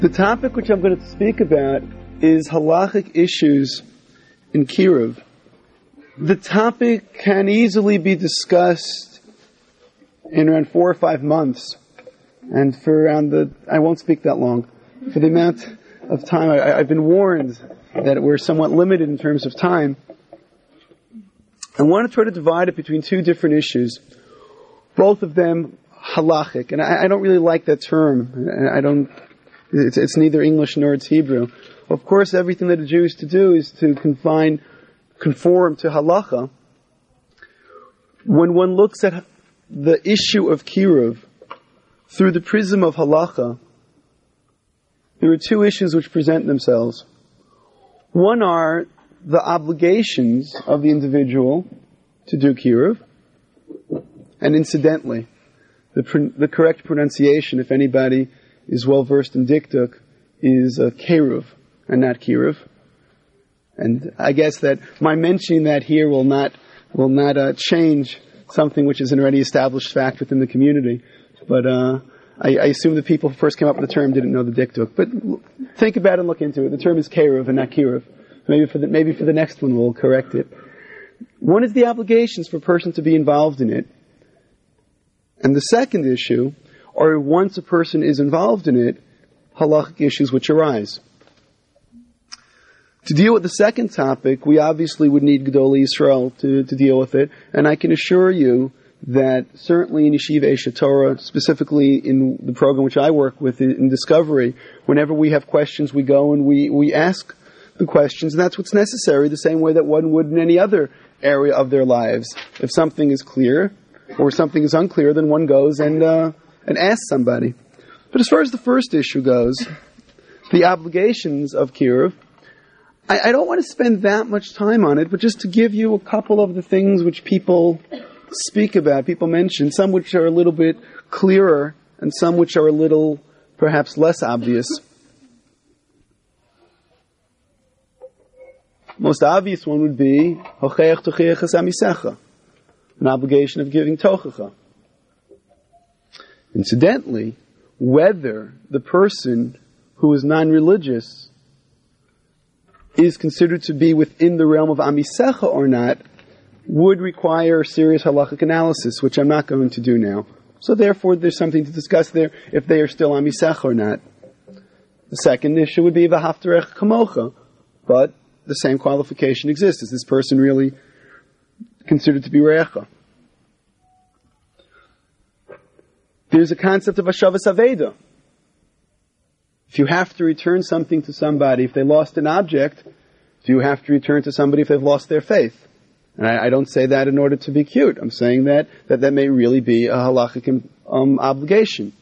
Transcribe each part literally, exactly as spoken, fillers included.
The topic which I'm going to speak about is halachic issues in Kiruv. The topic can easily be discussed in around four or five months. And for around the, I won't speak that long. For the amount of time, I, I've been warned that we're somewhat limited in terms of time. I want to try to divide it between two different issues, both of them halachic. And I, I don't really like that term. I don't, it's, it's neither English nor it's Hebrew. Of course, everything that a Jew is to do is to confine, conform to halacha. When one looks at the issue of Kiruv through the prism of halacha, there are two issues which present themselves. One are the obligations of the individual to do Kiruv, and incidentally, the pr- the correct pronunciation, if anybody is well versed in diktuk, is uh, Keruv and not Kiruv. And I guess that my mentioning that here will not will not uh, change something which is an already established fact within the community. But uh, I, I assume the people who first came up with the term didn't know the diktuk. But l- think about it and look into it. The term is Keruv and not Kiruv. Maybe for the maybe for the next one we'll correct it. One is the obligations for a person to be involved in it. And the second issue are once a person is involved in it, halachic issues which arise. To deal with the second topic, we obviously would need Gedolei Yisrael to, to deal with it. And I can assure you that certainly in Yeshiva Eish Torah, specifically in the program which I work with in Discovery, whenever we have questions, we go and we, we ask the questions, and that's what's necessary, the same way that one would in any other area of their lives. If something is clear, or something is unclear, then one goes and uh, and asks somebody. But as far as the first issue goes, the obligations of Kiruv, I, I don't want to spend that much time on it, but just to give you a couple of the things which people speak about, people mention, some which are a little bit clearer, and some which are a little, perhaps, less obvious. Most obvious one would be Hocheach Tochiachas Amisecha, an obligation of giving Tochacha. Incidentally, whether the person who is non-religious is considered to be within the realm of Amisecha or not would require serious halachic analysis, which I'm not going to do now. So therefore, there's something to discuss there if they are still Amisecha or not. The second issue would be V'haftarech Kamocha, but the same qualification exists. Is this person really considered to be Re'echa? There's a concept of Hashavas Aveda. If you have to return something to somebody, if they lost an object, do you have to return to somebody if they've lost their faith? And I, I don't say that in order to be cute. I'm saying that that, that may really be a halachic um, obligation.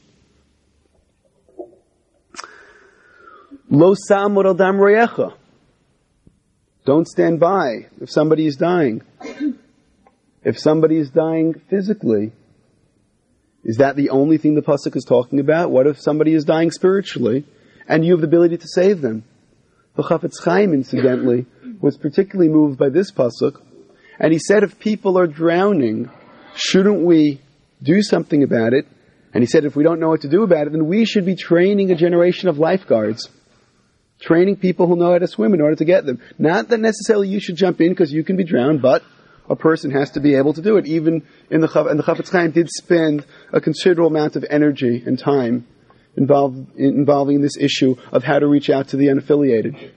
Lo sa'amod al dam re'echa. Don't stand by if somebody is dying. If somebody is dying physically, is that the only thing the pasuk is talking about? What if somebody is dying spiritually and you have the ability to save them? The Chafetz Chaim, incidentally, was particularly moved by this pasuk, and he said if people are drowning, shouldn't we do something about it? And he said if we don't know what to do about it, then we should be training a generation of lifeguards. Training people who know how to swim in order to get them. Not that necessarily you should jump in because you can be drowned, but a person has to be able to do it. Even in the and the Chafetz Chaim did spend a considerable amount of energy and time involved in, involving this issue of how to reach out to the unaffiliated.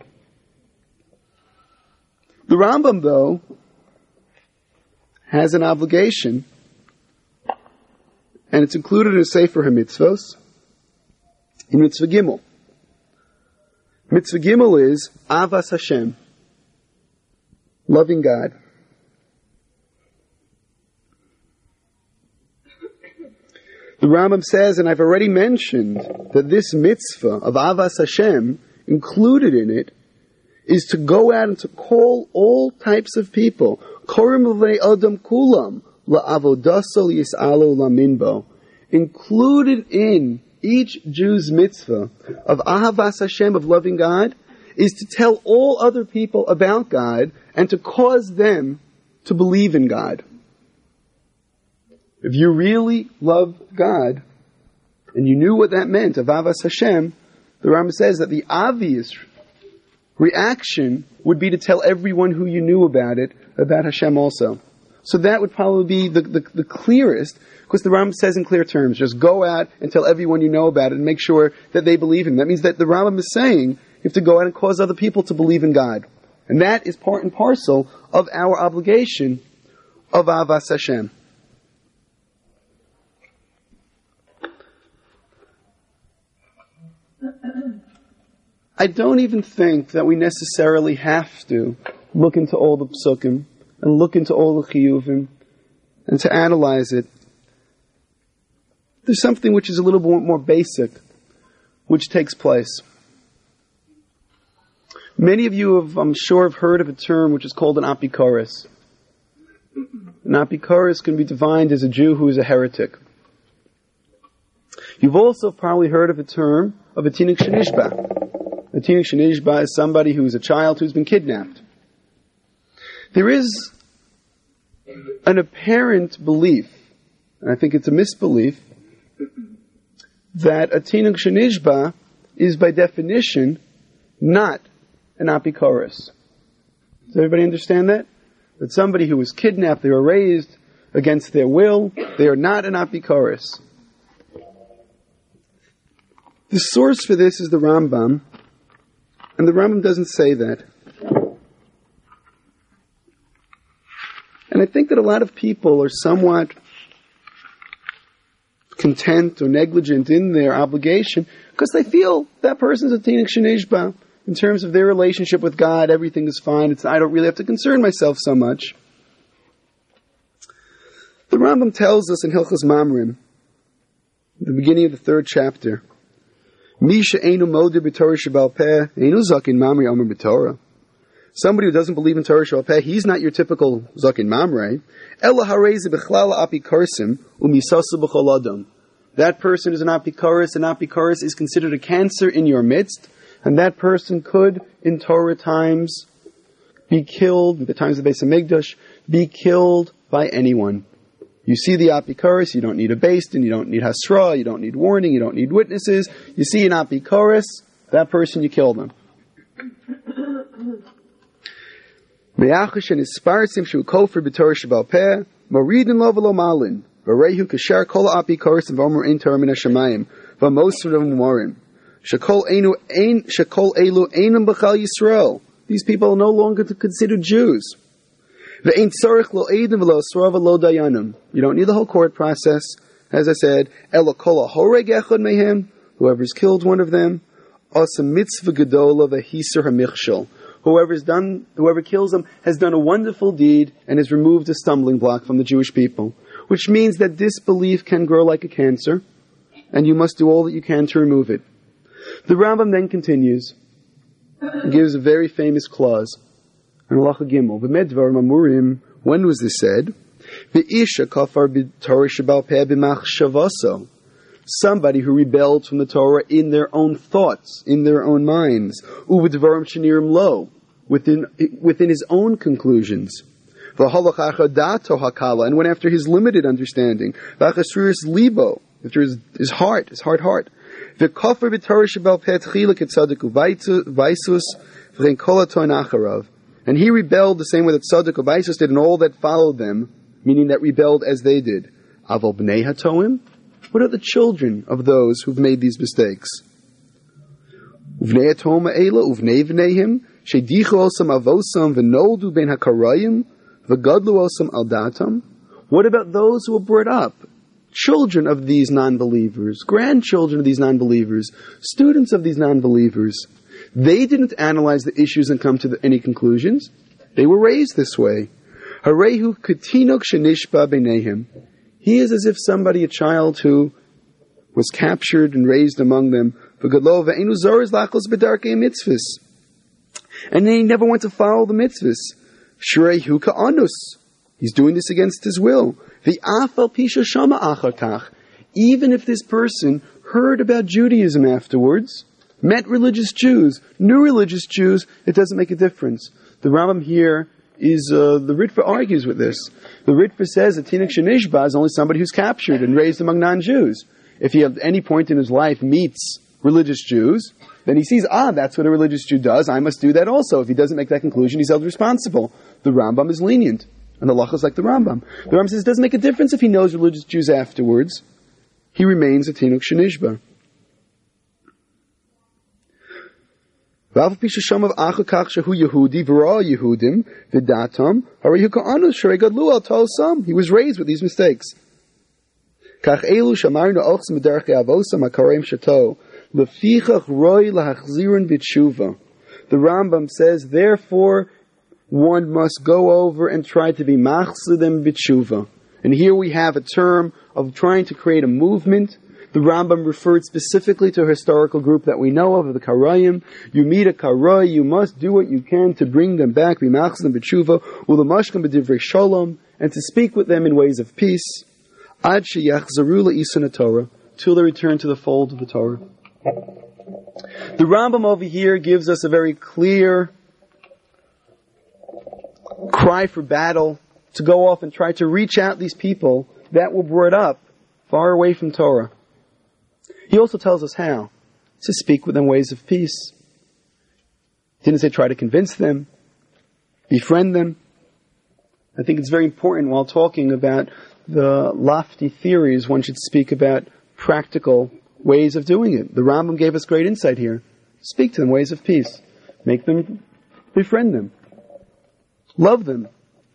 The Rambam, though, has an obligation, and it's included in a Sefer HaMitzvos, in Mitzvah Gimel. Mitzvah Gimel is Avas Hashem, loving God. The Rambam says, and I've already mentioned, that this mitzvah of Avas Hashem, included in it, is to go out and to call all types of people, Korim Levei Adam Kulam, La'avodaso Yis'alo Laminbo, included in each Jew's mitzvah of Ahavas Hashem, of loving God, is to tell all other people about God and to cause them to believe in God. If you really love God, and you knew what that meant, of Avas Hashem, the Rambam says that the obvious reaction would be to tell everyone who you knew about it, about Hashem also. So that would probably be the, the, the clearest, because the Rambam says in clear terms, just go out and tell everyone you know about it and make sure that they believe in him. That means that the Rambam is saying you have to go out and cause other people to believe in God. And that is part and parcel of our obligation of Avas Hashem. I don't even think that we necessarily have to look into all the psukim and look into all the chiyuvim and to analyze it. There's something which is a little bit more basic, which takes place. Many of you have, I'm sure, have heard of a term which is called an apikoros. An apikoros can be defined as a Jew who is a heretic. You've also probably heard of a term of a tinuk shenishba. A tinuk shenishba is somebody who is a child who's been kidnapped. There is an apparent belief, and I think it's a misbelief, that a tinuk shenishba is by definition not an apikoros. Does everybody understand that? That somebody who was kidnapped, they were raised against their will, they are not an apikoros. The source for this is the Rambam, and the Rambam doesn't say that. And I think that a lot of people are somewhat content or negligent in their obligation because they feel that person's a tinuk shenishba. In terms of their relationship with God, everything is fine. It's, I don't really have to concern myself so much. The Rambam tells us in Hilchos Mamrim, the beginning of the third chapter, Misha einu moder b'Torah shebal peh, einu zakin mamri omer b'Torah. Somebody who doesn't believe in Torah shebal peh, he's not your typical zakin mamrei. Ela harei b'chlal apikorim umisasu b'chol adam. That person is an apikoros. An apikoros is considered a cancer in your midst. And that person could, in Torah times, be killed, in the times of the Beis HaMikdash, be killed by anyone. You see the apikoros, you don't need a beis din, you don't need hasra, you don't need warning, you don't need witnesses. You see an apikoros, that person, you kill them. Me'achish and isparsim shu kofer b'Torah shebal peh, moridin lo v'lo malin, v'reihu kashar kol apikoros and v'omer ein Torah min hashamayim, v'mosr v'morim. Shekol elu einam b'chal Yisrael. These people are no longer considered Jews. Ve'ein tzarich lo edim v'lo asra v'lo dayanim. You don't need the whole court process. As I said, elo kol ha'horeg echad mehem. Whoever's killed one of them, asa mitzvah gedola v'hiser hamichshel. Whoever's done, whoever kills them has done a wonderful deed and has removed a stumbling block from the Jewish people. Which means that this belief can grow like a cancer, and you must do all that you can to remove it. The Rambam then continues and gives a very famous clause in Halacha Gimel. V'medvar mamurim. When was this said? V'isha kafar b'Torah shebal peh b'machshavaso. Somebody who rebelled from the Torah in their own thoughts, in their own minds. U'v'dvarim shenirim lo. Within within his own conclusions. V'halach achadato hakala. And went after his limited understanding. V'achasruris libo. After his, his heart, his hard heart. And he rebelled the same way that Tzaddik or Vaisus did and all that followed them, meaning that rebelled as they did. Aval b'nei hatoim? What are the children of those who've made these mistakes? Uvnei hatom ha'ela, uvnei v'neihim, shedichu osam avosam v'noldu ben hakarayim, v'gadlu osam al datam? What about those who were brought up? Children of these non-believers, grandchildren of these non-believers, students of these non-believers. They didn't analyze the issues and come to the, any conclusions. They were raised this way. Harehu katinok shenishba b'nehim. He is as if somebody, a child who was captured and raised among them. V'gadlo v'einu zoris lachos b'darkei mitzvahs. And then he never went to follow the mitzvahs. Shrehu ka'anus. He's doing this against his will. V'afal pisha shama achar kach. Even if this person heard about Judaism afterwards, met religious Jews, knew religious Jews, it doesn't make a difference. The Rambam here is, uh, the Ritva argues with this. The Ritva says that Tinuk Shenishba is only somebody who's captured and raised among non-Jews. If he at any point in his life meets religious Jews, then he sees, ah, that's what a religious Jew does, I must do that also. If he doesn't make that conclusion, he's held responsible. The Rambam is lenient, and the halacha is like the Rambam. The Rambam says it doesn't make a difference if he knows religious Jews afterwards. He remains a Tinuk Shenishba. He was raised with these mistakes. The Rambam says, therefore, one must go over and try to be machzidim b'tshuva. And here we have a term of trying to create a movement. The Rambam referred specifically to a historical group that we know of, of the Karayim. You meet a Karay, you must do what you can to bring them back, be machzidim b'tshuva, u'lamashkam b'divrei shalom, and to speak with them in ways of peace. Ad sheyachzaru le'isan Torah, till they return to the fold of the Torah. The Rambam over here gives us a very clear cry for battle, to go off and try to reach out these people that were brought up far away from Torah. He also tells us how. To speak with them ways of peace. He didn't say try to convince them, befriend them. I think it's very important while talking about the lofty theories, one should speak about practical ways of doing it. The Rambam gave us great insight here. Speak to them ways of peace. Make them, befriend them. Love them.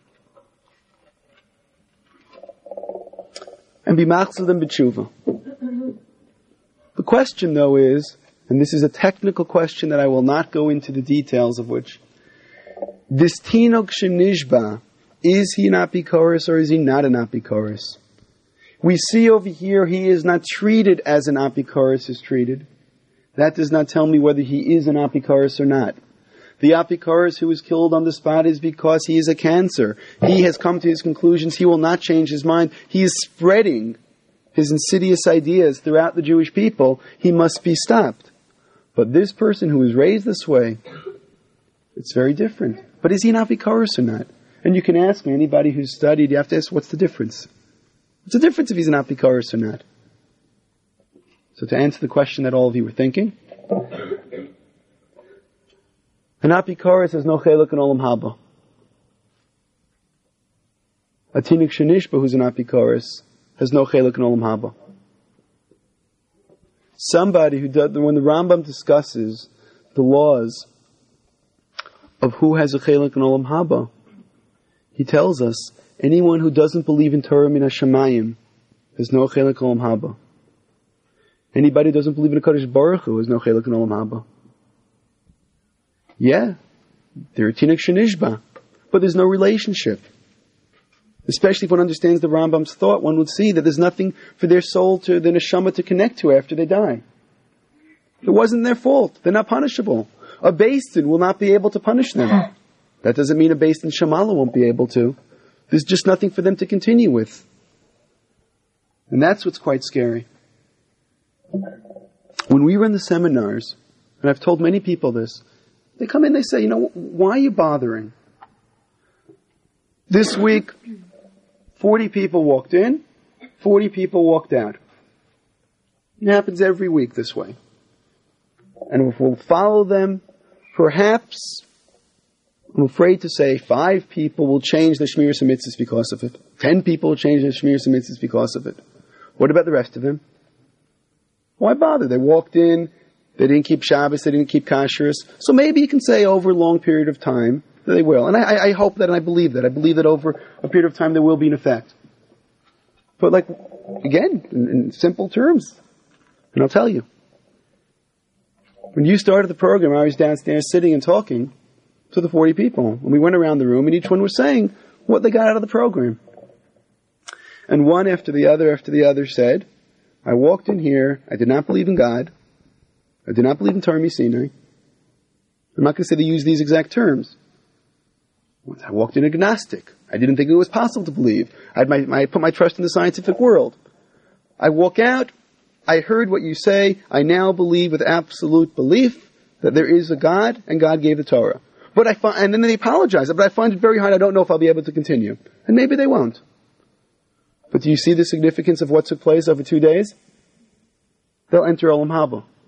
And be machzidim b'tshuva. The question, though, is, and this is a technical question that I will not go into the details of which, this Tinok Shenishba, is he an apikoros or is he not an apikoros? We see over here he is not treated as an apikoros is treated. That does not tell me whether he is an apikoros or not. The apikoros who was killed on the spot is because he is a cancer. He has come to his conclusions. He will not change his mind. He is spreading his insidious ideas throughout the Jewish people. He must be stopped. But this person who was raised this way, it's very different. But is he an apikoros or not? And you can ask me, anybody who's studied, you have to ask, what's the difference? What's the difference if he's an apikoros or not? So to answer the question that all of you were thinking, an apikoros has no chelek in olam haba. A Tinuk Shenishba who's an apikoros has no chelek in olam haba. Somebody who does, when the Rambam discusses the laws of who has a chelek in olam haba, he tells us anyone who doesn't believe in Torah min hashamayim has no chelek in olam haba. Anybody who doesn't believe in a Kadosh Baruch Hu has no chelek in olam haba. Yeah, they're a Tinuk Shenishba, but there's no relationship. Especially if one understands the Rambam's thought, one would see that there's nothing for their soul, to the neshama, to connect to after they die. It wasn't their fault. They're not punishable. A Beis Din will not be able to punish them. That doesn't mean a Beis Din Shamala won't be able to. There's just nothing for them to continue with. And that's what's quite scary. When we run the seminars, and I've told many people this, they come in, they say, you know, why are you bothering? This week, forty people walked in, forty people walked out. It happens every week this way. And if we'll follow them, perhaps, I'm afraid to say, five people will change their Shmiras HaMitzvahs because of it. Ten people will change their Shmiras HaMitzvahs because of it. What about the rest of them? Why bother? They walked in, they didn't keep Shabbos, they didn't keep Kashrus. So maybe you can say over a long period of time that they will. And I, I hope that, and I believe that. I believe that over a period of time there will be an effect. But like, again, in, in simple terms, and I'll tell you. When you started the program, I was downstairs sitting and talking to the forty people. And we went around the room and each one was saying what they got out of the program. And one after the other after the other said, I walked in here, I did not believe in God. I did not believe in Torah Sinai. I'm not going to say they use these exact terms. I walked in agnostic. I didn't think it was possible to believe. I, had my, my, I put my trust in the scientific world. I walk out, I heard what you say, I now believe with absolute belief that there is a God and God gave the Torah. But I find, and then they apologize, but I find it very hard, I don't know if I'll be able to continue. And maybe they won't. But do you see the significance of what took place over two days? They'll enter Olam Haba.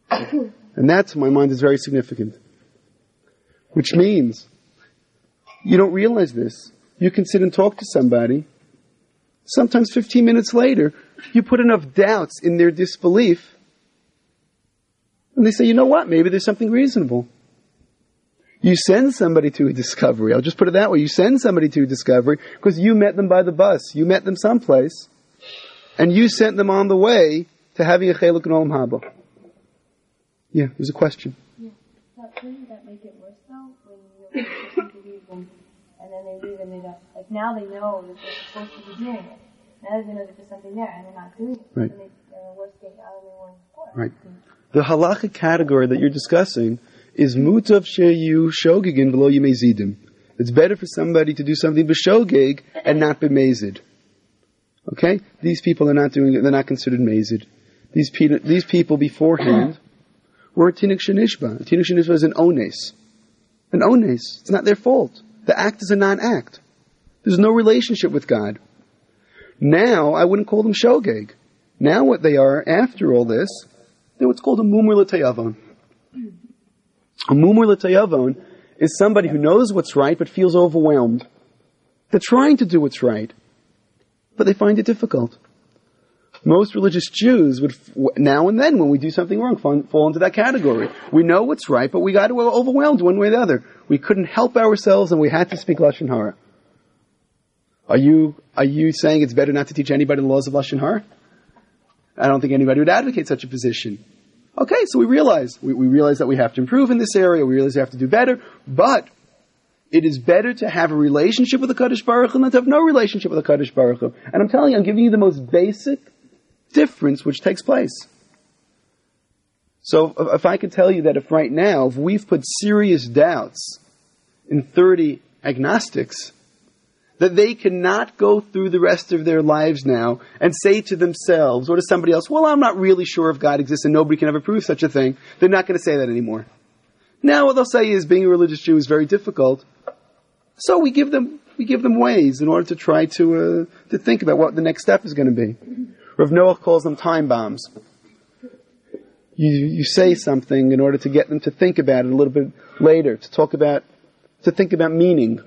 And that, to my mind, is very significant. Which means, you don't realize this. You can sit and talk to somebody. Sometimes fifteen minutes later, you put enough doubts in their disbelief, and they say, you know what, maybe there's something reasonable. You send somebody to a discovery. I'll just put it that way. You send somebody to a discovery because you met them by the bus. You met them someplace, and you sent them on the way to having a cheluk in Olam Haba. Yeah, there's a question. Yeah. But wouldn't that make it worse, though, when you're supposed to leave them, and then they leave and they don't, like, now they know that they're supposed to be doing it. Now they know that there's something there, and they're not doing it. Right. And they, they're in a worse state out than they were before. Right. The halachic category that you're discussing is mutav sheyu shogegin v'lo yimezidim. It's better for somebody to do something b'shogeg and not b'mezid. Okay? These people are not doing it, they're not considered mezid. These, pe- these people beforehand were a tinuk shenishba. A tinuk shenishba is an ones. An ones. It's not their fault. The act is a non-act. There's no relationship with God. Now, I wouldn't call them shogeg. Now what they are, after all this, they're what's called a mumur l'tayavon. A mumur l'tayavon is somebody who knows what's right but feels overwhelmed. They're trying to do what's right, but they find it difficult. Most religious Jews would, now and then, when we do something wrong, fall into that category. We know what's right, but we got overwhelmed one way or the other. We couldn't help ourselves, and we had to speak Lashon Hara. Are you are you saying it's better not to teach anybody the laws of Lashon Hara? I don't think anybody would advocate such a position. Okay, so we realize we, we realize that we have to improve in this area. We realize we have to do better, but it is better to have a relationship with the Kadosh Baruch Hu than to have no relationship with the Kadosh Baruch Hu. And I'm telling you, I'm giving you the most basic difference which takes place. So if I could tell you that if right now, if we've put serious doubts in thirty agnostics, that they cannot go through the rest of their lives now and say to themselves or to somebody else, well, I'm not really sure if God exists and nobody can ever prove such a thing. They're not going to say that anymore. Now what they'll say is being a religious Jew is very difficult. So we give them we give them ways in order to try to uh, to think about what the next step is going to be. Rav Noach calls them time bombs. You you say something in order to get them to think about it a little bit later, to talk about, to think about meaning.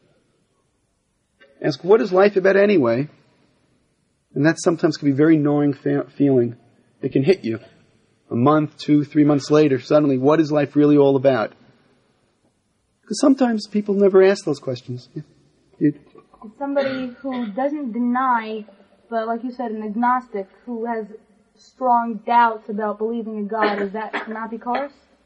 Ask, what is life about anyway? And that sometimes can be a very gnawing fa- feeling. It can hit you. A month, two, three months later, suddenly, what is life really all about? Because sometimes people never ask those questions. Yeah. It's somebody who doesn't deny, but like you said, an agnostic who has strong doubts about believing in God, is that not because?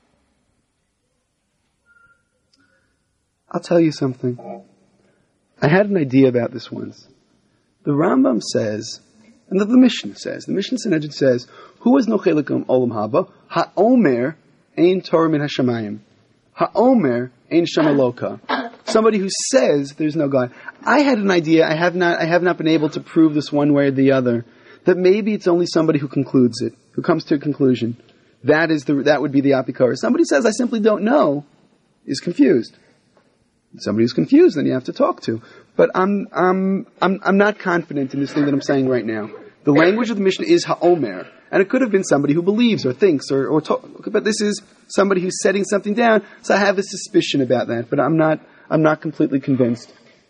I'll tell you something. I had an idea about this once. The Rambam says, and the, the Mishnah says, the Mishnah Sanhedrin says, who is no chelikum olam haba? Ha'omer ein Torah min hashamayim. Ha'omer ein shamaloka. Somebody who says there's no God. I had an idea, I have not I have not been able to prove this one way or the other, that maybe it's only somebody who concludes it, who comes to a conclusion. That is the that would be the apikara. Somebody says, I simply don't know, is confused. Somebody who's confused, then you have to talk to. But I'm I'm I'm I'm not confident in this thing that I'm saying right now. The language of the Mishnah is ha'omer, and it could have been somebody who believes or thinks or or talk, but this is somebody who's setting something down. So I have a suspicion about that, but I'm not I'm not completely convinced.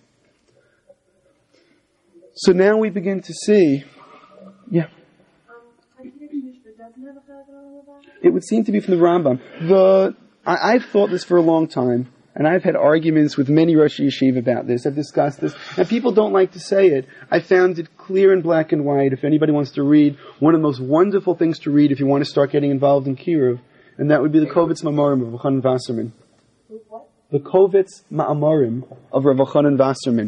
So now we begin to see, yeah. It would seem to be from the Rambam. The I, I've thought this for a long time. And I've had arguments with many Rosh Yeshiva about this. I've discussed this. And people don't like to say it. I found it clear in black and white. If anybody wants to read, one of the most wonderful things to read if you want to start getting involved in Kiruv, and that would be the Kovetz Ma'amorim of Rav Chanan Wasserman. What? The Kovetz Ma'amorim of Rav Chanan Wasserman.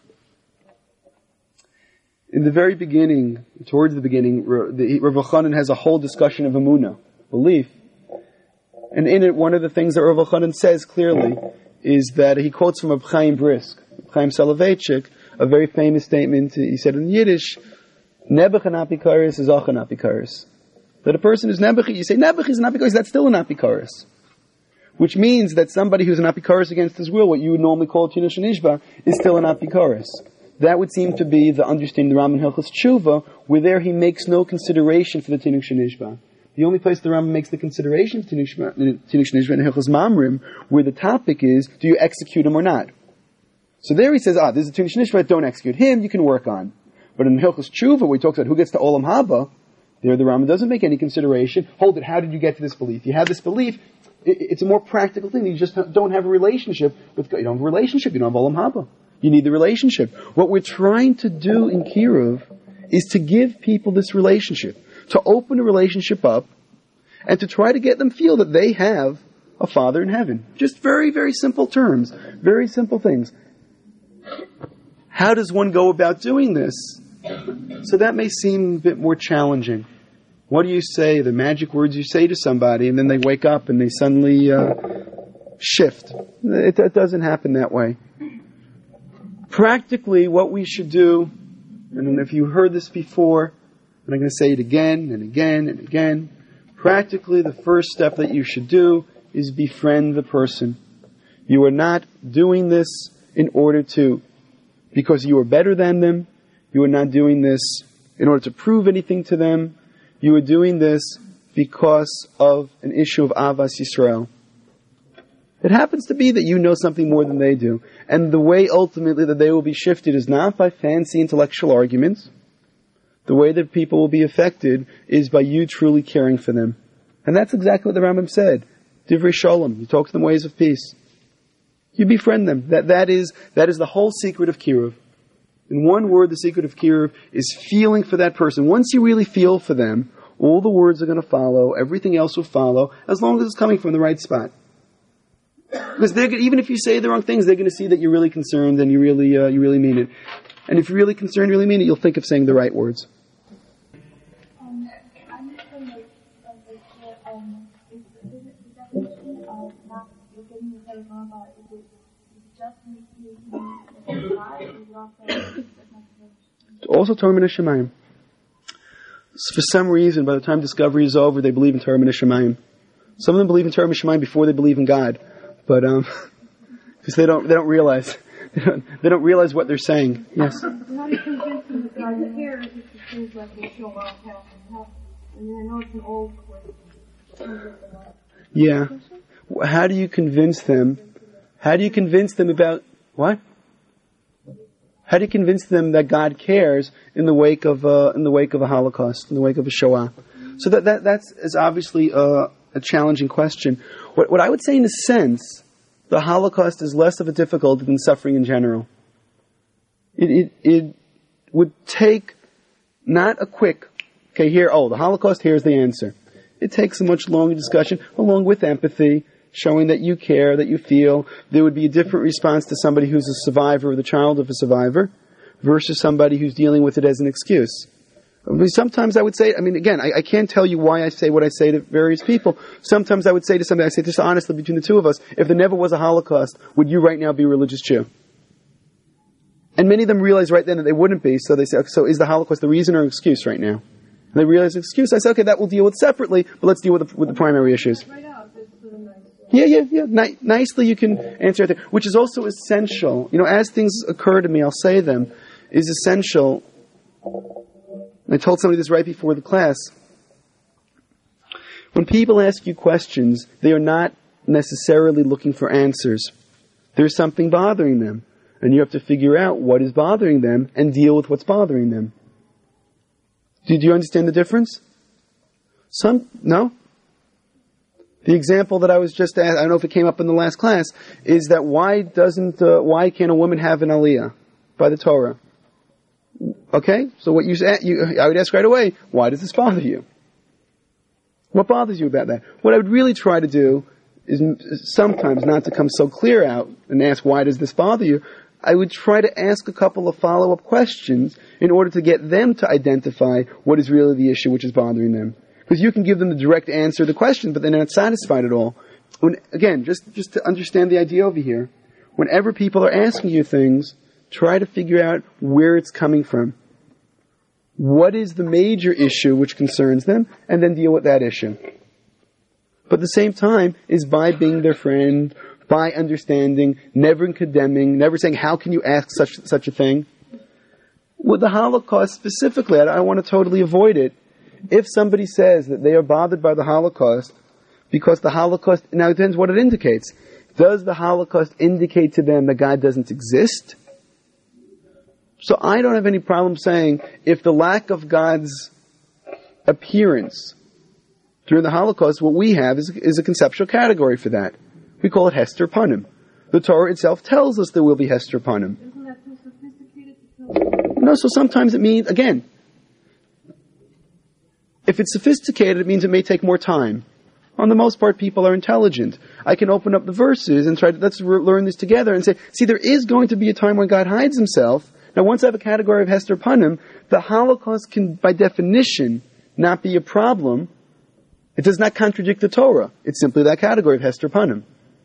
In the very beginning, towards the beginning, Rav Chanan has a whole discussion of Emunah, belief. And in it, one of the things that Rav Chanan says clearly is that he quotes from Reb Chaim Brisk, Reb Chaim Soloveitchik, a very famous statement. He said in Yiddish, Nebuch an apikaris is auch an apikaris. That a person is Nebuch, you say Nebuch is an apikaris, that's still an apikaris. Which means that somebody who's an apikaris against his will, what you would normally call Tinuk Shenishba, is still an apikaris. That would seem to be the understanding of the Rambam Hilchos Tshuva, where there he makes no consideration for the Tinuk Shenishba. The only place the Rambam makes the consideration of Tinush Nishma and Hilchos Mamrim, where the topic is, do you execute him or not? So there he says, ah, this is a Tinush Nishma, don't execute him, you can work on. But in Hilchos Tshuva, where he talks about who gets to Olam Haba, there the Rambam doesn't make any consideration. Hold it, how did you get to this belief? You have this belief, it, it's a more practical thing. You just don't have a relationship with God. You don't have a relationship, you don't have Olam Haba. You need the relationship. What we're trying to do in Kiruv is to give people this relationship, to open a relationship up, and to try to get them feel that they have a Father in heaven. Just very, very simple terms, very simple things. How does one go about doing this? So that may seem a bit more challenging. What do you say, the magic words you say to somebody, and then they wake up and they suddenly uh, shift? It, it doesn't happen that way. Practically, what we should do, and if you heard this before, and I'm going to say it again and again and again, practically the first step that you should do is befriend the person. You are not doing this in order to, because you are better than them. You are not doing this in order to prove anything to them. You are doing this because of an issue of Avas Yisrael. It happens to be that you know something more than they do. And the way ultimately that they will be shifted is not by fancy intellectual arguments. The way that people will be affected is by you truly caring for them. And that's exactly what the Rambam said. Divrei Shalom. You talk to them ways of peace. You befriend them. That, that is, that is the whole secret of Kiruv. In one word, the secret of Kiruv is feeling for that person. Once you really feel for them, all the words are going to follow. Everything else will follow, as long as it's coming from the right spot. Because they're, even if you say the wrong things, they're going to see that you're really concerned and you really, uh, you really mean it. And if you're really concerned, really mean it, you'll think of saying the right words. Um, I'm just going to um, is the definition of not getting the head of Rambam, is it just making God, or is it also Also Torah Min Hashemayim. For some reason, by the time discovery is over, they believe in Torah Min Hashemayim. Some of them believe in Torah Min Hashemayim before they believe in God. But, um, because they don't, they don't realize, they don't, they don't realize what they're saying. Yes? How do you convince them that God is here if it's the things like they show around town and help? I mean, I know it's an old question. Yeah. How do you convince them? How do you convince them about, what? How do you convince them that God cares in the wake of, uh, in the wake of a Holocaust, in the wake of a Shoah? So that, that, that's is obviously, uh, a challenging question. What, what I would say in a sense, the Holocaust is less of a difficulty than suffering in general. It, it, it would take not a quick, okay, here, oh, the Holocaust, here's the answer. It takes a much longer discussion, along with empathy, showing that you care, that you feel. There would be a different response to somebody who's a survivor or the child of a survivor versus somebody who's dealing with it as an excuse. I mean, sometimes I would say, I mean, again, I, I can't tell you why I say what I say to various people. Sometimes I would say to somebody, I say just honestly between the two of us, if there never was a Holocaust, would you right now be a religious Jew? And many of them realize right then that they wouldn't be, so they say, okay, so is the Holocaust the reason or excuse right now? And they realize the excuse. I say, okay, that we'll deal with separately, but let's deal with the, with the primary issues. Yeah, yeah, yeah. Ni- nicely you can answer it there, which is also essential. You know, as things occur to me, I'll say them, is essential. I told somebody this right before the class. When people ask you questions, they are not necessarily looking for answers. There's something bothering them. And you have to figure out what is bothering them and deal with what's bothering them. Do, do you understand the difference? Some, no? The example that I was just asked, I don't know if it came up in the last class, is that why doesn't, uh, why can't a woman have an aliyah by the Torah? Okay, so what you said, you, I would ask right away, why does this bother you? What bothers you about that? What I would really try to do is sometimes not to come so clear out and ask, why does this bother you? I would try to ask a couple of follow-up questions in order to get them to identify what is really the issue which is bothering them. Because you can give them the direct answer to the question, but they're not satisfied at all. When, again, just, just to understand the idea over here, whenever people are asking you things, try to figure out where it's coming from. What is the major issue which concerns them, and then deal with that issue. But at the same time, is by being their friend, by understanding, never condemning, never saying, how can you ask such such a thing? With the Holocaust specifically, I, I want to totally avoid it. If somebody says that they are bothered by the Holocaust because the Holocaust, now it depends what it indicates. Does the Holocaust indicate to them that God doesn't exist? So I don't have any problem saying if the lack of God's appearance during the Holocaust, what we have is, is a conceptual category for that. We call it Hester Panim. The Torah itself tells us there will be Hester Panim. Isn't that too sophisticated to tell? No, so sometimes it means, again, if it's sophisticated, it means it may take more time. On the most part, people are intelligent. I can open up the verses and try to, let's re- learn this together and say, see, there is going to be a time when God hides himself. Now, once I have a category of Hester Panim, the Holocaust can, by definition, not be a problem. It does not contradict the Torah. It's simply that category of Hester Panim.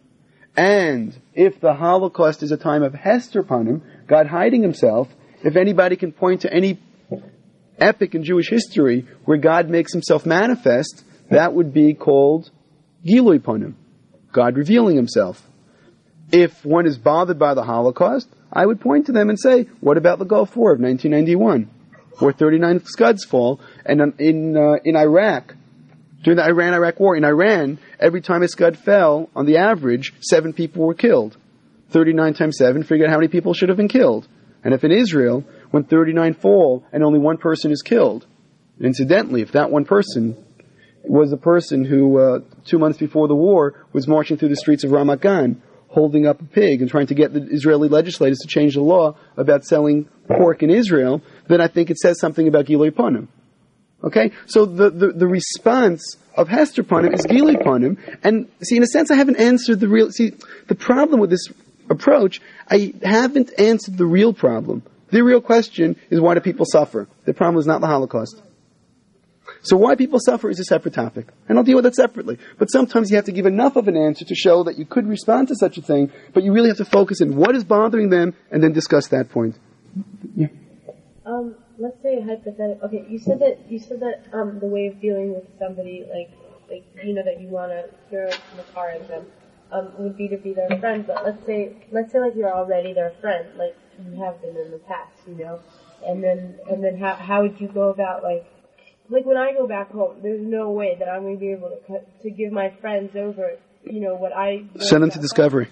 And if the Holocaust is a time of Hester Panim, God hiding himself, if anybody can point to any epic in Jewish history where God makes himself manifest, that would be called Gilui Panim, God revealing himself. If one is bothered by the Holocaust, I would point to them and say, what about the Gulf War of nineteen ninety-one, where thirty-nine Scuds fall, and in uh, in Iraq, during the Iran-Iraq War, in Iran, every time a Scud fell, on the average, seven people were killed. thirty-nine times seven, figure out how many people should have been killed. And if in Israel, when thirty-nine fall and only one person is killed, incidentally, if that one person was a person who, uh, two months before the war, was marching through the streets of Ramat Gan, holding up a pig and trying to get the Israeli legislators to change the law about selling pork in Israel, then I think it says something about Gilui Panim. Okay? So the, the, the response of Hester Panim is Gilui Panim, and see, in a sense, I haven't answered the real, see, the problem with this approach, I haven't answered the real problem. The real question is, why do people suffer? The problem is not the Holocaust. So why people suffer is a separate topic, and I'll deal with it separately. But sometimes you have to give enough of an answer to show that you could respond to such a thing, but you really have to focus on what is bothering them and then discuss that point. Yeah. Um, let's say hypothetical. Okay, you said that you said that um, the way of dealing with somebody, like like you know that you want to hear from the car of them, um, would be to be their friend. But let's say let's say like you're already their friend, like you have been in the past, you know, and then and then how how would you go about like. Like when I go back home, there's no way that I'm going to be able to cut, to give my friends over, you know, what I send them to Discovery.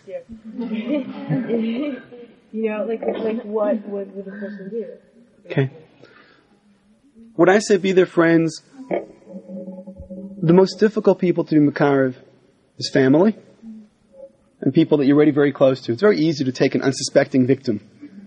You know, like like what would, would a person do? Okay. When I say be their friends, the most difficult people to be Makarev is family and people that you're already very close to. It's very easy to take an unsuspecting victim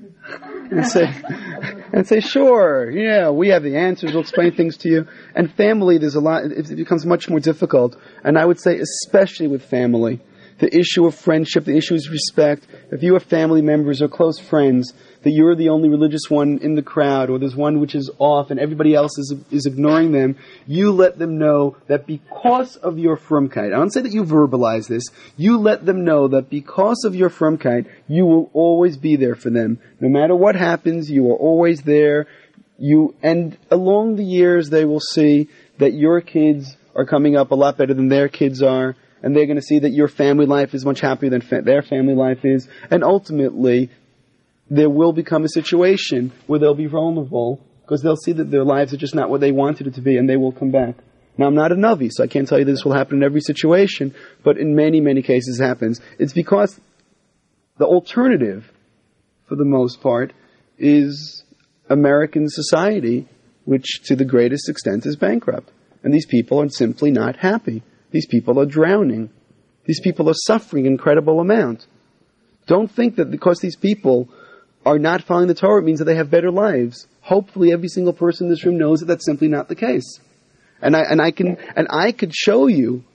and say, and say, sure, yeah, we have the answers, we'll explain things to you. And family, there's a lot, it becomes much more difficult. And I would say, especially with family, the issue of friendship, the issue is respect. If you have family members or close friends, that you're the only religious one in the crowd, or there's one which is off and everybody else is is ignoring them, you let them know that because of your frumkeit, I don't say that you verbalize this, you let them know that because of your frumkeit, you will always be there for them. No matter what happens, you are always there. You and along the years, they will see that your kids are coming up a lot better than their kids are, and they're going to see that your family life is much happier than fa- their family life is, and ultimately, there will become a situation where they'll be vulnerable because they'll see that their lives are just not what they wanted it to be, and they will come back. Now, I'm not a Navi, so I can't tell you that this will happen in every situation, but in many, many cases it happens. It's because the alternative, for the most part, is American society, which to the greatest extent is bankrupt. And these people are simply not happy. These people are drowning. These people are suffering an incredible amount. Don't think that because these people are not following the Torah, it means that they have better lives. Hopefully every single person in this room knows that that's simply not the case. And I, and I can, and I could show you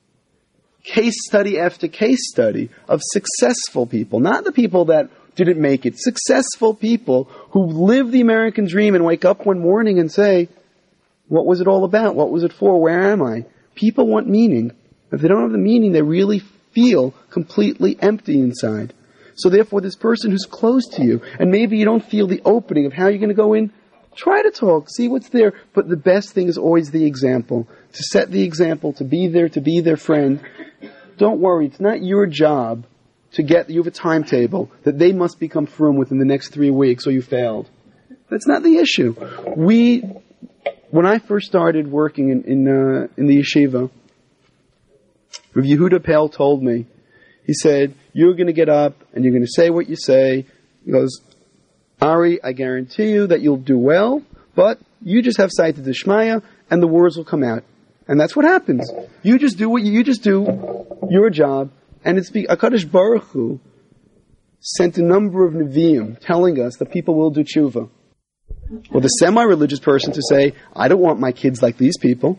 case study after case study of successful people, not the people that didn't make it, successful people who live the American dream and wake up one morning and say, what was it all about? What was it for? Where am I? People want meaning. If they don't have the meaning, they really feel completely empty inside. So therefore, this person who's close to you, and maybe you don't feel the opening of how you're going to go in, try to talk, see what's there. But the best thing is always the example. To set the example, to be there, to be their friend. Don't worry, it's not your job to get, you have a timetable, that they must become firm within the next three weeks or you failed. That's not the issue. We when I first started working in in, uh, in the yeshiva, Rav Yehuda Pale told me, he said, you're going to get up and you're going to say what you say. He goes, Ari, I guarantee you that you'll do well, but you just have sight of the Shmaya and the words will come out. And that's what happens. You just do what you, you just do your job, and it's be, HaKadosh Baruch Hu sent a number of Nevi'im telling us that people will do tshuva. Or the semi-religious person to say, I don't want my kids like these people.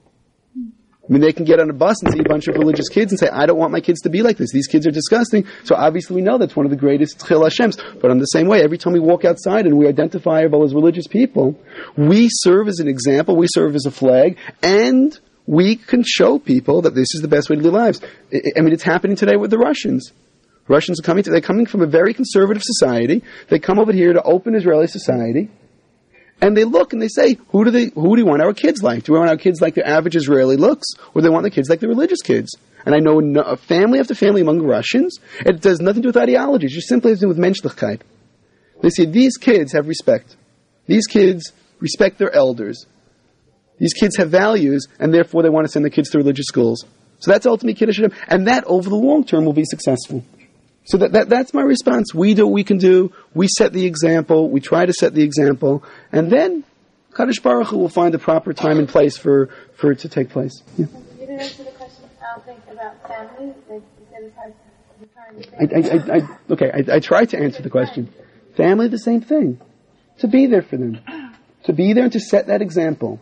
I mean, they can get on a bus and see a bunch of religious kids and say, I don't want my kids to be like this. These kids are disgusting. So obviously we know that's one of the greatest Tchil Hashems. But in the same way, every time we walk outside and we identify ourselves as religious people, we serve as an example, we serve as a flag, and we can show people that this is the best way to live lives. I mean, it's happening today with the Russians. Russians are coming to, they're coming from a very conservative society. They come over here to open Israeli society. And they look and they say, who do they, who do we want our kids like? Do we want our kids like their average Israeli looks? Or do they want their kids like the religious kids? And I know no, family after family among Russians, it does nothing to do with ideology. It just simply has to do with menschlichkeit. They say, these kids have respect. These kids respect their elders. These kids have values, and therefore they want to send their kids to religious schools. So that's ultimately Kiddush Hashem. And that, over the long term, will be successful. So that, that that's my response. We do what we can do. We set the example. We try to set the example. And then, Kadosh Baruch Hu will find the proper time and place for, for it to take place. Yeah. You didn't answer the question, I don't think, about family. Like you said, it's hard to find I, I, I, I, okay, I, I tried to answer the question. Family, the same thing. To be there for them. To be there and to set that example.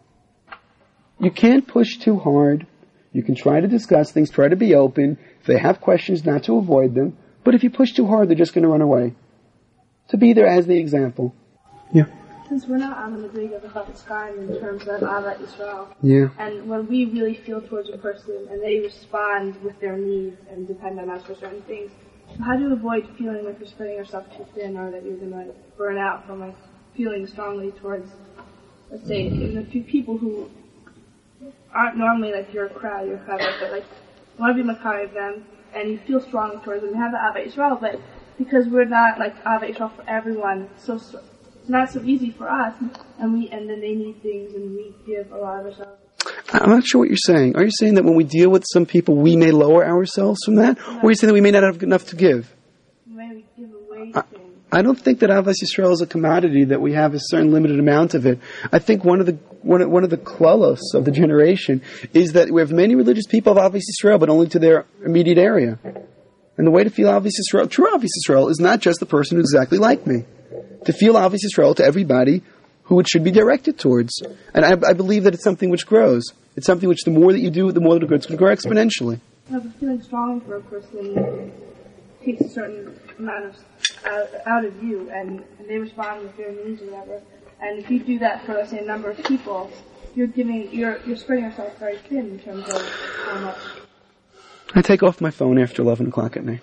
You can't push too hard. You can try to discuss things, try to be open. If they have questions, not to avoid them. But if you push too hard, they're just going to run away. To be there as the example. Yeah. Since we're not on the big of the Chafetz Chaim in terms of Ahavat Yisrael, yeah. and when we really feel towards a person and they respond with their needs and depend on us for certain things, how do you avoid feeling like you're spreading yourself too thin or that you're going to burn out from like feeling strongly towards, let's say, a few people who aren't normally like your crowd, your Chavot, but like want to be Makari of them, and you feel strongly towards them. You have the Ahavat Yisrael, but because we're not like Ahavat Yisrael for everyone, so, so it's not so easy for us, and we and then they need things, and we give a lot of ourselves. I'm not sure what you're saying. Are you saying that when we deal with some people, we may lower ourselves from that, no. Or are you saying that we may not have enough to give? Maybe give away I, things. I don't think that Ahavas Yisrael is a commodity that we have a certain limited amount of it. I think one of the one of, one of the klalos of the generation is that we have many religious people of Ahavas Yisrael, but only to their immediate area. And the way to feel Ahavas Yisrael, true Ahavas Yisrael, is not just the person who's exactly like me. To feel Ahavas Yisrael to everybody who it should be directed towards. And I, I believe that it's something which grows. It's something which the more that you do, the more that it's going to grow exponentially. No, but feeling strong for a person takes a certain amount of out, out of you, and, and they respond with their needs or whatever. And if you do that for, let's say, a number of people, you're giving, you're you're spreading yourself very thin in terms of how much. I take off my phone after eleven o'clock at night.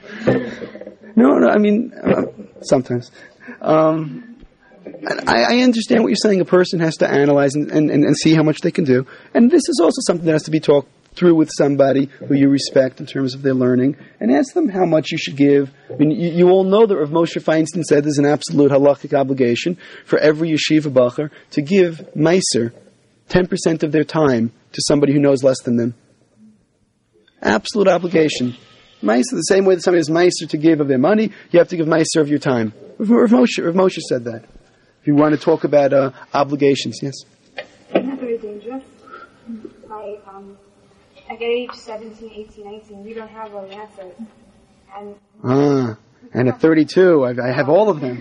no, no, I mean uh, sometimes. Um, I, I understand what you're saying. A person has to analyze and, and, and see how much they can do. And this is also something that has to be talked through with somebody who you respect in terms of their learning, and ask them how much you should give. I mean, you, you all know that Rav Moshe Feinstein said there's an absolute halachic obligation for every yeshiva bacher to give meiser, ten percent of their time, to somebody who knows less than them. Absolute obligation. Meiser, the same way that somebody has meiser to give of their money, you have to give meiser of your time. Rav Moshe, Rav Moshe said that. If you want to talk about uh, obligations, yes? Isn't that very dangerous? Like, um, like at age seventeen, eighteen, nineteen, we don't have all the answers. And ah, and at thirty-two, I, I have all of them.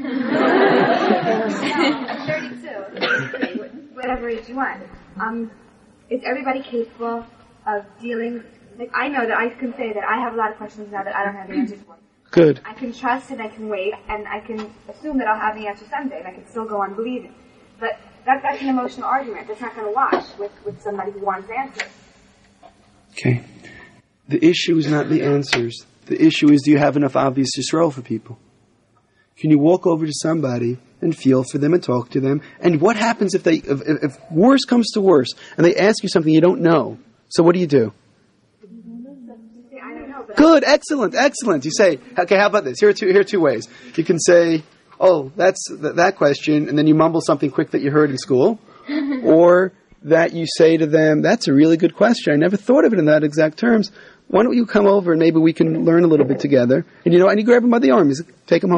thirty-two, whatever age you want. Um, is everybody capable of dealing? Like, I know that I can say that I have a lot of questions now that I don't have the answers for. Good. I can trust and I can wait, and I can assume that I'll have the answer someday, and I can still go on believing. But that, that's an emotional argument. That's not going to wash with, with somebody who wants answers. Okay. The issue is not the answers. The issue is, do you have enough obvious Yisrael for people? Can you walk over to somebody and feel for them and talk to them? And what happens if they, if, if worse comes to worse, and they ask you something you don't know? So what do you do? Good, excellent, excellent. You say, okay, how about this? Here are two, here are two ways. You can say, oh, that's th- that question, and then you mumble something quick that you heard in school. or that you say to them, that's a really good question. I never thought of it in that exact terms. Why don't you come over and maybe we can learn a little bit together? And you know, and you grab him by the arm, you take him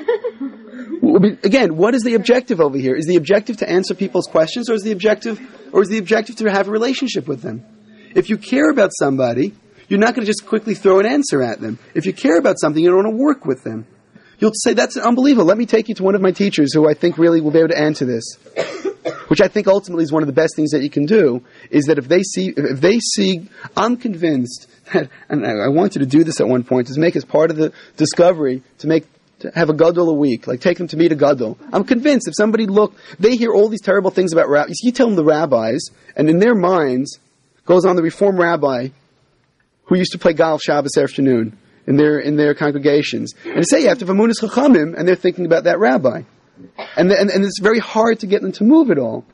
home. Again, what is the objective over here? Is the objective to answer people's questions, or is the objective, or is the objective to have a relationship with them? If you care about somebody, you're not going to just quickly throw an answer at them. If you care about something, you don't want to work with them. You'll say, that's unbelievable. Let me take you to one of my teachers who I think really will be able to answer this. Which I think ultimately is one of the best things that you can do, is that if they see, if they see, I'm convinced that, and I wanted to do this at one point, is make as part of the discovery, to make, to have a gadol a week, like take them to meet a gadol. I'm convinced if somebody look, they hear all these terrible things about rabbis, you tell them the rabbis, and in their minds, goes on the Reform rabbi, who used to play golf Shabbos afternoon, in their, in their congregations. And say you have to have Amunas Chachamim, and they're thinking about that rabbi. And, and and it's very hard to get them to move at all.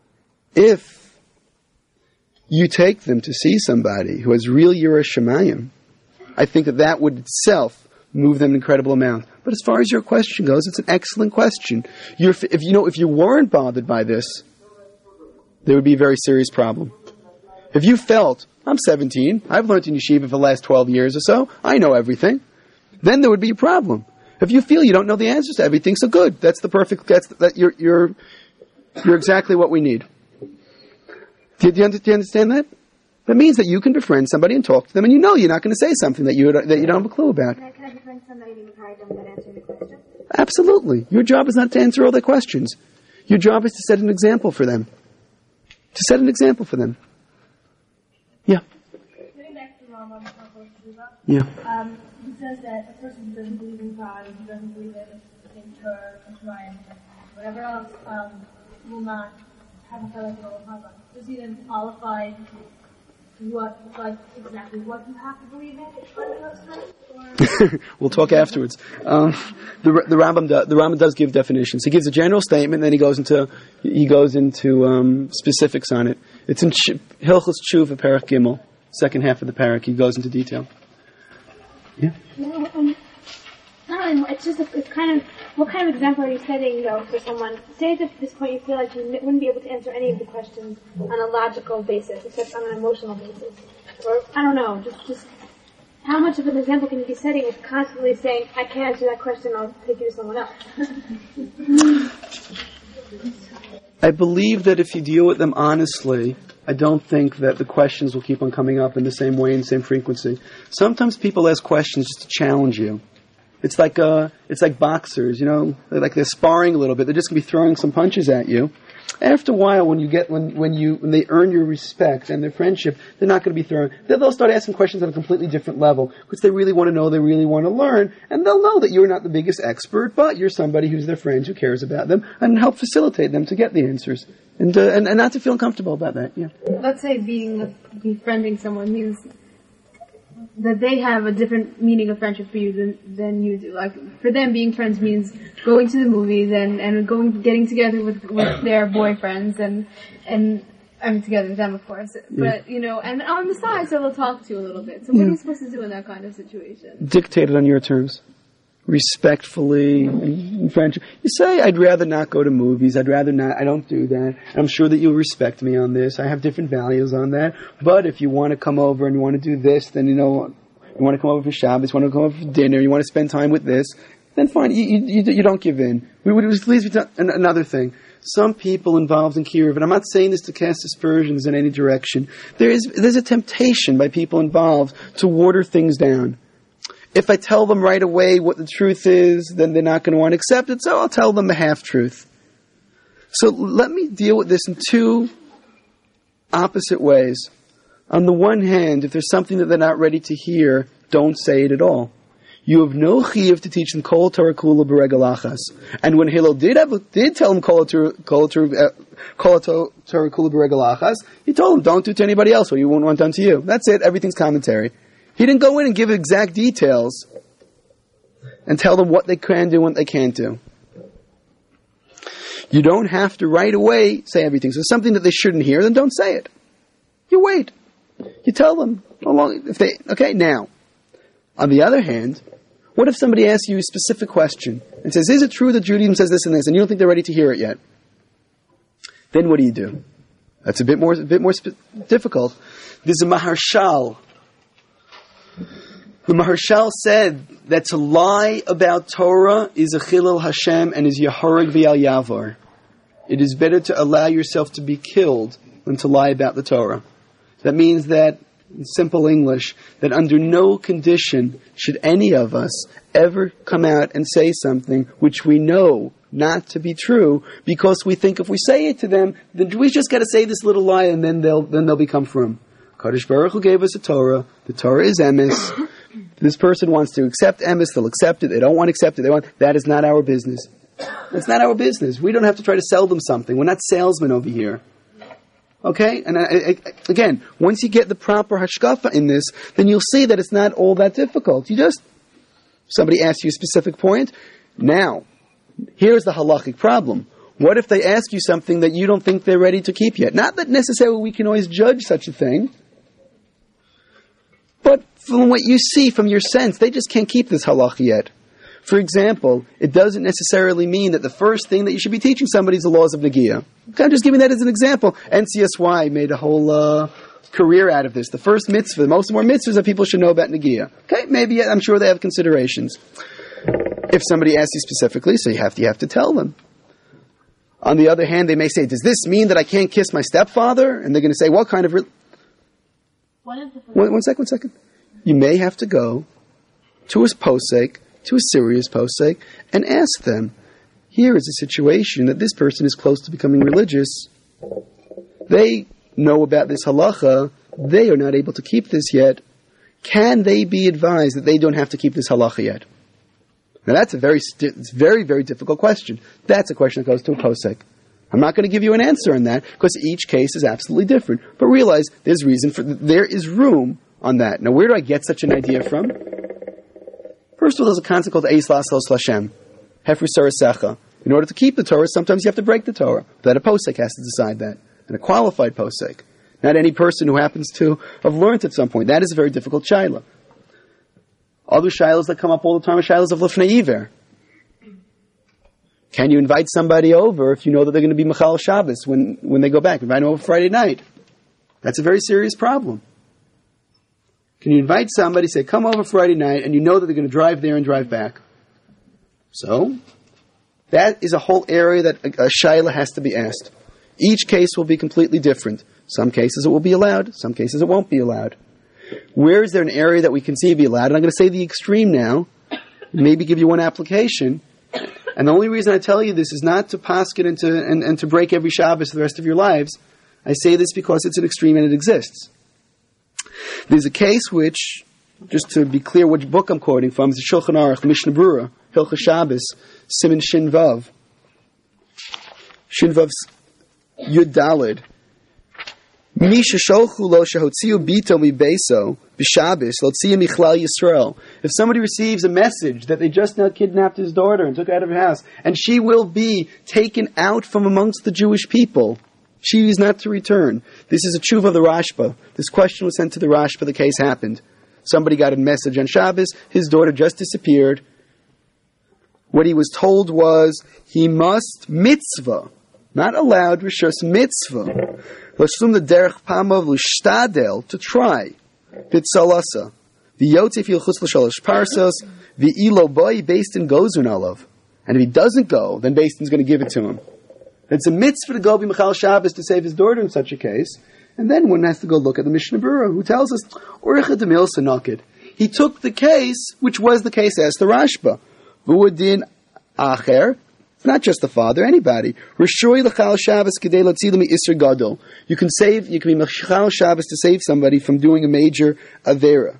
If you take them to see somebody who has real Yiras Shamayim, I think that that would itself move them an incredible amount. But as far as your question goes, it's an excellent question. You're, if you know, if you weren't bothered by this, there would be a very serious problem. If you felt, I'm seventeen, I've learned in yeshiva for the last twelve years or so, I know everything, then there would be a problem. If you feel you don't know the answers to everything, so good. That's the perfect. That's that. You're you're you're exactly what we need. Do, do, you, do you understand that? That means that you can befriend somebody and talk to them, and you know you're not going to say something that you that you don't have a clue about. Can I, can I befriend somebody and encourage them to answer the question? Absolutely. Your job is not to answer all their questions. Your job is to set an example for them. To set an example for them. Yeah. Getting back to Rambam, Yeah. um, he says that a person who doesn't believe in God, who doesn't believe in Torah, Shemaim, whatever else, um, will not have a fellow Rambam. Does he then qualify what, like, exactly what you have to believe in under those terms? We'll talk afterwards. Um, the the Rambam do, the Rambam does give definitions. He gives a general statement, then he goes into he goes into um, specifics on it. It's in Ch- Hilchos Tshuva Perek Gimel, second half of the parak. He goes into detail. Yeah. No, um, not really. It's just a, it's kind of what kind of example are you setting though for someone? Say at this point you feel like you wouldn't be able to answer any of the questions on a logical basis, except on an emotional basis, or I don't know. Just just how much of an example can you be setting if constantly saying, "I can't answer that question. I'll take you to someone else." I believe that if you deal with them honestly, I don't think that the questions will keep on coming up in the same way and same frequency. Sometimes people ask questions just to challenge you. It's like uh, it's like boxers, you know, they're like they're sparring a little bit. They're just going to be throwing some punches at you. After a while, when you get when when you when they earn your respect and their friendship, they're not going to be throwing. They'll start asking questions on a completely different level because they really want to know, they really want to learn, and they'll know that you're not the biggest expert, but you're somebody who's their friend who cares about them and help facilitate them to get the answers and uh, and, and not to feel uncomfortable about that. Yeah. Let's say being befriending someone means that they have a different meaning of friendship for you than than you do. Like for them, being friends means going to the movies and, and going getting together with, with their boyfriends and and I mean together with them, of course. But you know, and on the side, so they'll talk to you a little bit. So what yeah. are you supposed to do in that kind of situation? Dictated on your terms. Respectfully, in friendship. You say, I'd rather not go to movies. I'd rather not. I don't do that. I'm sure that you'll respect me on this. I have different values on that. But if you want to come over and you want to do this, then, you know, you want to come over for Shabbos, you want to come over for dinner, you want to spend time with this, then fine. You, you, you don't give in. We would at least be another thing. Some people involved in Kiruv, and I'm not saying this to cast aspersions in any direction, there is there's a temptation by people involved to water things down. If I tell them right away what the truth is, then they're not going to want to accept it, so I'll tell them the half-truth. So let me deal with this in two opposite ways. On the one hand, if there's something that they're not ready to hear, don't say it at all. You have no chiyuv to teach them kol Torah kula b'regalachas. And when Hillel did have, did tell them kol Torah kula b'regalachas, he told them, don't do to anybody else what you won't want done to you. That's it. Everything's commentary. He didn't go in and give exact details and tell them what they can do and what they can't do. You don't have to right away say everything. So something that they shouldn't hear, then don't say it. You wait. You tell them how long, if they, okay, now. On the other hand, what if somebody asks you a specific question and says, is it true that Judaism says this and this, and you don't think they're ready to hear it yet? then what do you do? That's a bit more, a bit more sp- difficult. There's a Maharshal. The Maharshal said that to lie about Torah is a Chilul Hashem and is Yaharag V'al Yavar. It is better to allow yourself to be killed than to lie about the Torah. That means that, in simple English, that under no condition should any of us ever come out and say something which we know not to be true, because we think if we say it to them, then we just got to say this little lie and then they'll then they'll become frum. Kadosh Baruch Hu gave us a Torah. The Torah is emes. This person wants to accept emes, they'll accept it. They don't want to accept it. They want that is not our business. It's not our business. We don't have to try to sell them something. We're not salesmen over here. Okay? And I, I, again, once you get the proper hashkafa in this, then you'll see that it's not all that difficult. You just, somebody asks you a specific point. Now, here's the halachic problem. What if they ask you something that you don't think they're ready to keep yet? Not that necessarily we can always judge such a thing, but from what you see, from your sense, they just can't keep this halacha yet. For example, it doesn't necessarily mean that the first thing that you should be teaching somebody is the laws of Nagiya. I'm just giving that as an example. N C S Y made a whole uh, career out of this. The first mitzvah, most more mitzvahs that people should know about Nagiya. Okay, maybe, I'm sure they have considerations. If somebody asks you specifically, so you have to, you have to tell them. On the other hand, they may say, does this mean that I can't kiss my stepfather? And they're going to say, what kind of... Re- What is the one, one second, one second. You may have to go to a posek, to a serious posek, and ask them, here is a situation that this person is close to becoming religious. They know about this halacha. They are not able to keep this yet. Can they be advised that they don't have to keep this halacha yet? Now that's a very, st- very, very difficult question. That's a question that goes to a posek. I'm not going to give you an answer on that because each case is absolutely different. But realize there's reason for there is room on that. Now, where do I get such an idea from? First of all, there's a concept called Eis Lasos Lashem, Hefri Sarasecha. In order to keep the Torah, sometimes you have to break the Torah. But a posek has to decide that, and a qualified posek, not any person who happens to have learned at some point. That is a very difficult shaila. Other shilas that come up all the time are shilas of Lefnei Iver. Can you invite somebody over if you know that they're going to be Mechal Shabbos when, when they go back? Invite them over Friday night. That's a very serious problem. Can you invite somebody, say, come over Friday night, and you know that they're going to drive there and drive back? So, that is a whole area that a, a shaila has to be asked. Each case will be completely different. Some cases it will be allowed, some cases it won't be allowed. Where is there an area that we can see be allowed? And I'm going to say the extreme now, maybe give you one application. And the only reason I tell you this is not to paskin and to, and, and to break every Shabbos for the rest of your lives. I say this because it's an extreme and it exists. There's a case which, just to be clear which book I'm quoting from, is the Shulchan Aruch, Mishnah Berurah, Hilchos Shabbos, Siman Shin Vav. Shin Vav's Yud Daled. Misha sholchu lo shehotziu bito mi beso b'Shabbos lotziu michlal Yisrael. If somebody receives a message that they just now kidnapped his daughter and took her out of her house, and she will be taken out from amongst the Jewish people, she is not to return. This is a tshuva of the Rashba. This question was sent to the Rashba. The case happened. Somebody got a message on Shabbos. His daughter just disappeared. What he was told was he must mitzvah, not allowed, rishus mitzvah. L'shum the derech pamav l'shtadel, to try. B'tzalasa. V'yotzef yilchutz l'shalosh parsos. V'ilo boi, Beis Din goes un olav. And if he doesn't go, then Beis Din's going to give it to him. It's a mitzvah to go be Mechal Shabbos to save his daughter in such a case. And then one has to go look at the Mishnah Berurah, who tells us, Orcha Demil Sanakid. He took the case, which was the case as the Rashba. V'udin acher. It's not just the father, anybody. Rishoy l'chal Shabbos k'dei l'tzil mi isser gadol. You can save, you can be Mechal Shabbos to save somebody from doing a major avera.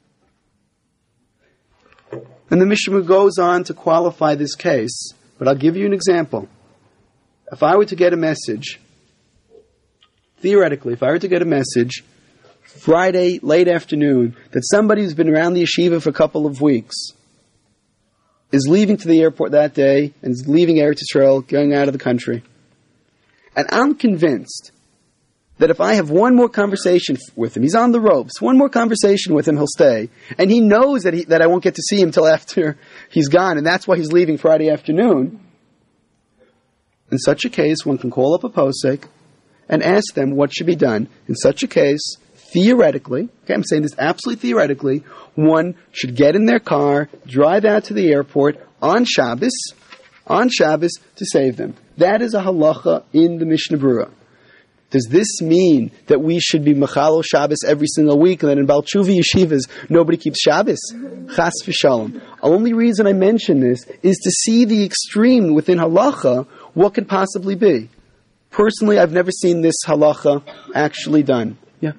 And the Mishnah goes on to qualify this case, but I'll give you an example. If I were to get a message, theoretically, if I were to get a message Friday, late afternoon, that somebody who's been around the yeshiva for a couple of weeks is leaving to the airport that day and is leaving Eretz Yisrael, going out of the country. And I'm convinced that if I have one more conversation with him, he's on the ropes, one more conversation with him, he'll stay. And he knows that he, that I won't get to see him till after he's gone, and that's why he's leaving Friday afternoon. In such a case, one can call up a posek and ask them what should be done. In such a case, theoretically, okay, I'm saying this absolutely theoretically, one should get in their car, drive out to the airport on Shabbos, on Shabbos to save them. That is a halacha in the Mishnah Berurah. Does this mean that we should be mechalo Shabbos every single week, and then in Baal Tshuva yeshivas nobody keeps Shabbos? Chas v'shalom. Only reason I mention this is to see the extreme within halacha. What could possibly be? Personally, I've never seen this halacha actually done. Yeah.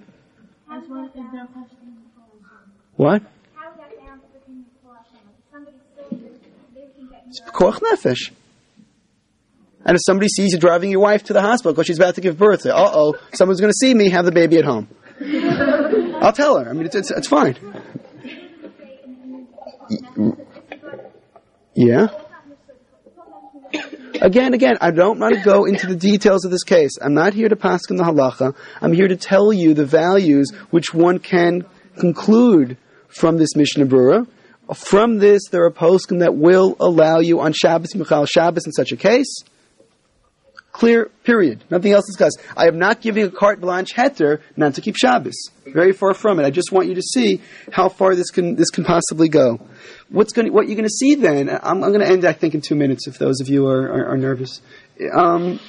What? It's pekuach nefesh. And if somebody sees you driving your wife to the hospital because she's about to give birth, say, uh-oh, someone's going to see me, have the baby at home. I'll tell her. I mean, it's, it's, it's fine. Yeah? Again, again, I don't want to go into the details of this case. I'm not here to paskin the halacha. I'm here to tell you the values which one can conclude from this Mishnah Berurah. From this, there are poskim that will allow you on Shabbos, Michal Shabbos in such a case. Clear, period. Nothing else discussed. I am not giving a carte blanche heter not to keep Shabbos. Very far from it. I just want you to see how far this can this can possibly go. What's going? What you're going to see then? I'm, I'm going to end, I think, in two minutes. If those of you are are, are nervous, um,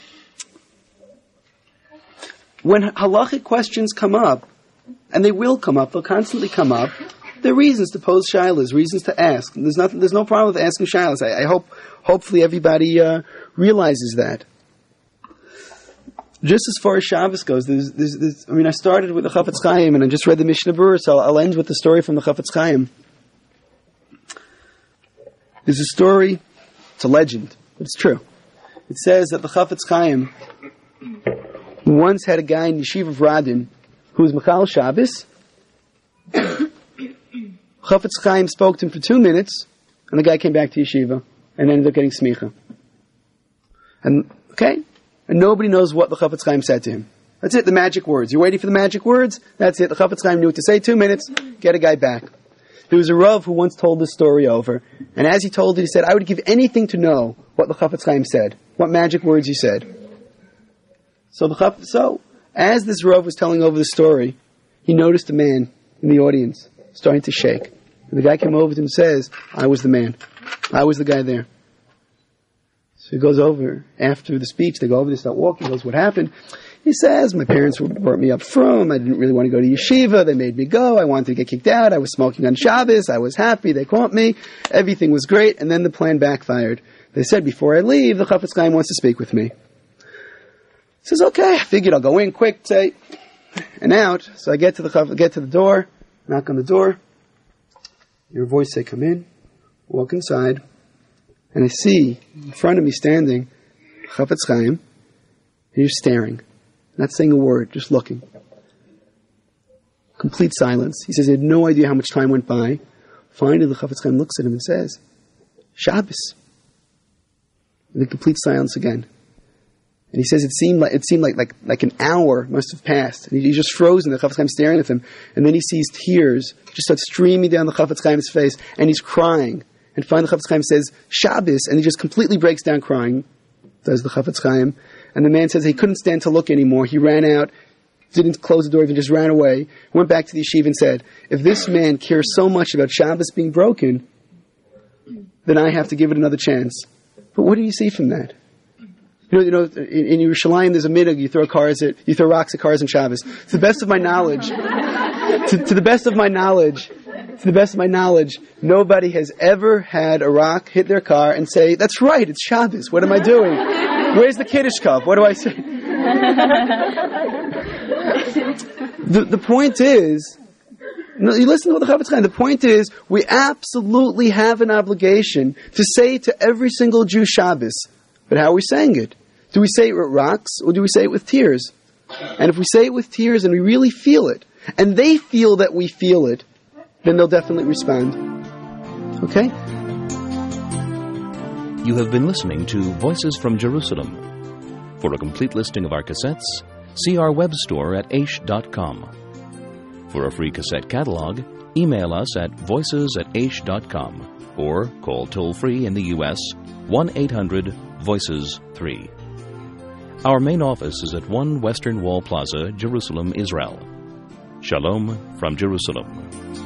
when halachic questions come up, and they will come up, they'll constantly come up. There are reasons to pose shilas, reasons to ask. There's nothing. There's no problem with asking shilas. I, I hope, hopefully, everybody uh, realizes that. Just as far as Shabbos goes, there's, there's, there's, I mean, I started with the Chafetz Chaim, and I just read the Mishnah Berurah, so I'll end with the story from the Chafetz Chaim. There's a story, it's a legend, but it's true. It says that the Chafetz Chaim once had a guy in Yeshiva of Radin who was Michal Shabbos. Chafetz Chaim spoke to him for two minutes, and the guy came back to Yeshiva, and ended up getting smicha. And, okay? And nobody knows what the Chafetz Chaim said to him. That's it, the magic words. You're waiting for the magic words? That's it. The Chafetz Chaim knew what to say. Two minutes, get a guy back. There was a Rav who once told this story over, and as he told it, he said, I would give anything to know what the Chafetz Chaim said, what magic words he said. So, the Chafetz, so as this Rav was telling over the story, he noticed a man in the audience starting to shake. And the guy came over to him and says, I was the man. I was the guy there. So he goes over, after the speech, they go over, they start walking, he goes, what happened? He says, my parents brought me up from, I didn't really want to go to yeshiva, they made me go, I wanted to get kicked out, I was smoking on Shabbos, I was happy, they caught me, everything was great, and then the plan backfired. They said, before I leave, the Chafetz Chaim wants to speak with me. He says, okay, I figured I'll go in quick, say, and out. So I get to the get to the door, knock on the door, your voice say, come in, walk inside, and I see in front of me standing Chafetz Chaim, and you're staring, not saying a word, just looking. Complete silence. He says he had no idea how much time went by. Finally, the Chafetz Chaim looks at him and says, Shabbos. And then complete silence again. And he says it seemed like it seemed like like, like an hour must have passed. And he, he's just frozen, the Chafetz Chaim staring at him. And then he sees tears just start streaming down the Chafetz Chaim's face, and he's crying. And finally the Chafetz Chaim says, Shabbos, and he just completely breaks down crying, does the Chafetz Chaim. And the man says he couldn't stand to look anymore. He ran out, didn't close the door, even just ran away, went back to the yeshiva and said, if this man cares so much about Shabbos being broken, then I have to give it another chance. But what do you see from that? You know, you know, in, in Yerushalayim there's a minhag, you throw cars at, you throw rocks at cars on Shabbos. To the best of my knowledge, to, to the best of my knowledge, to the best of my knowledge, nobody has ever had a rock hit their car and say, that's right, it's Shabbos, what am I doing? Where's the Kiddush cup? What do I say? the, the point is, you listen to what the Chafetz Chaim, the point is, we absolutely have an obligation to say to every single Jew Shabbos. But how are we saying it? Do we say it with rocks, or do we say it with tears? And if we say it with tears and we really feel it, and they feel that we feel it, then they'll definitely respond. Okay? You have been listening to Voices from Jerusalem. For a complete listing of our cassettes, see our web store at aish dot com. For a free cassette catalog, email us at voices at aish dot com or call toll-free in the U S one eight hundred Voices three. Our main office is at one Western Wall Plaza, Jerusalem, Israel. Shalom from Jerusalem.